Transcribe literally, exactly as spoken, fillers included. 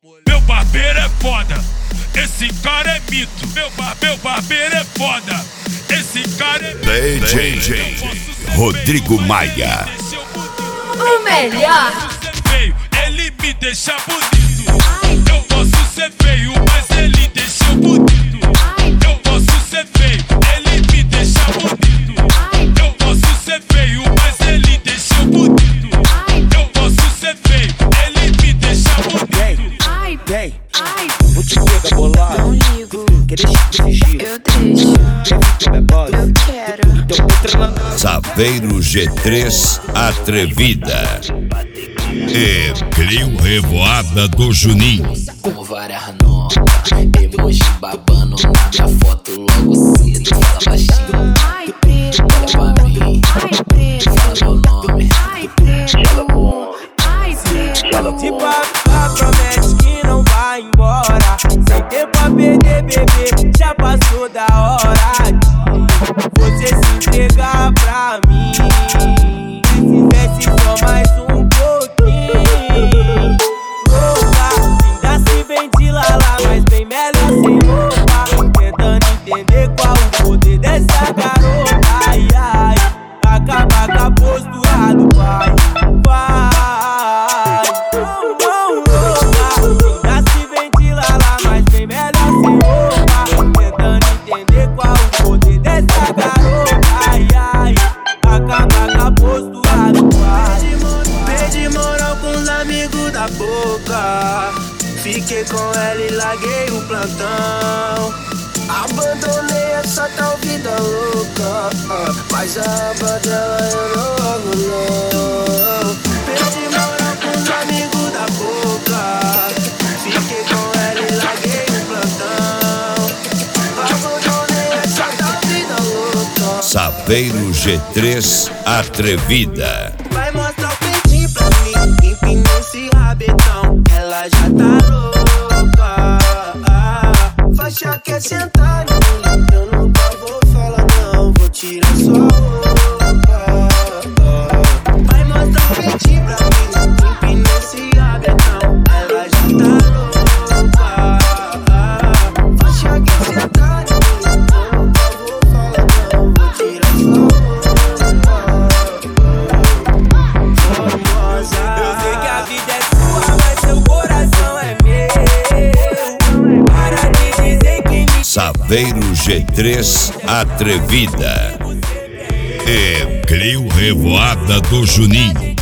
Meu barbeiro é foda, esse cara é mito. Meu, bar meu barbeiro é foda, esse cara é mito. D J Rodrigo Maia. O melhor. Ele me deixa bonito. Eu posso ser feio, mas ele deixa bonito. Eu posso ser feio, ele me deixa bonito. Eu posso ser feio, mas ele deixa bonito. Eu posso ser feio, ele me deixa bonito. Ai, Vem, ai, vou te pegar bolado. não ligo. Quer deixar desse jeito? Eu deixo, Quer que eu bola? eu quero. Então entra na Saveiro G três Atrevida. E Crio Revoada do Juninho. Com várias notas, emoji babando na minha foto logo cedo. Fala baixinho, Ai, preto, olha pra mim, ai, preto, fala meu nome. ai, preto, ai, preto. Se papá promete que não vai embora, sem tempo a perder, bebê, já passou da hora de você se entregar pra mim. Se desce só mais um pouquinho. Louca, ainda se vem de lala, mas bem melhor sem roupa. Tentando entender qual o poder dessa garota. Ai, ai, acaba com a postura do pai. Vai, não, não, louca, ainda se vem de lala, mas bem melhor sem roupa. Tentando entender qual o poder dessa garota. Ai, ai, acaba com a postura do pai. Perdi moral com os amigos da boca. Fiquei com ela e larguei o plantão. Abandonei essa tal vida louca, mas a aba dela eu não largo não. Perdi moral com os amigos da boca. Fiquei com ela e larguei o plantão. Abandonei essa tal vida louca. Saveiro G três Atrevida. Vai mostrar o peitinho pra mim, empina esse rabetão. Ela já tá louca. Faixa quer sentar em mim, eu nunca vou falar não. Vou tirar sua roupa. Vai mostrar o peitinho pra mim, empina esse rabetão. Ela já tá louca. Faixa quer sentar em mim, eu nunca vou falar não. Vou tirar sua roupa. Eu sei que a vida é sua, mas seu coração é meu. Para de dizer que me Saveiro G três Atrevida. E Crio Revoada do Juninho.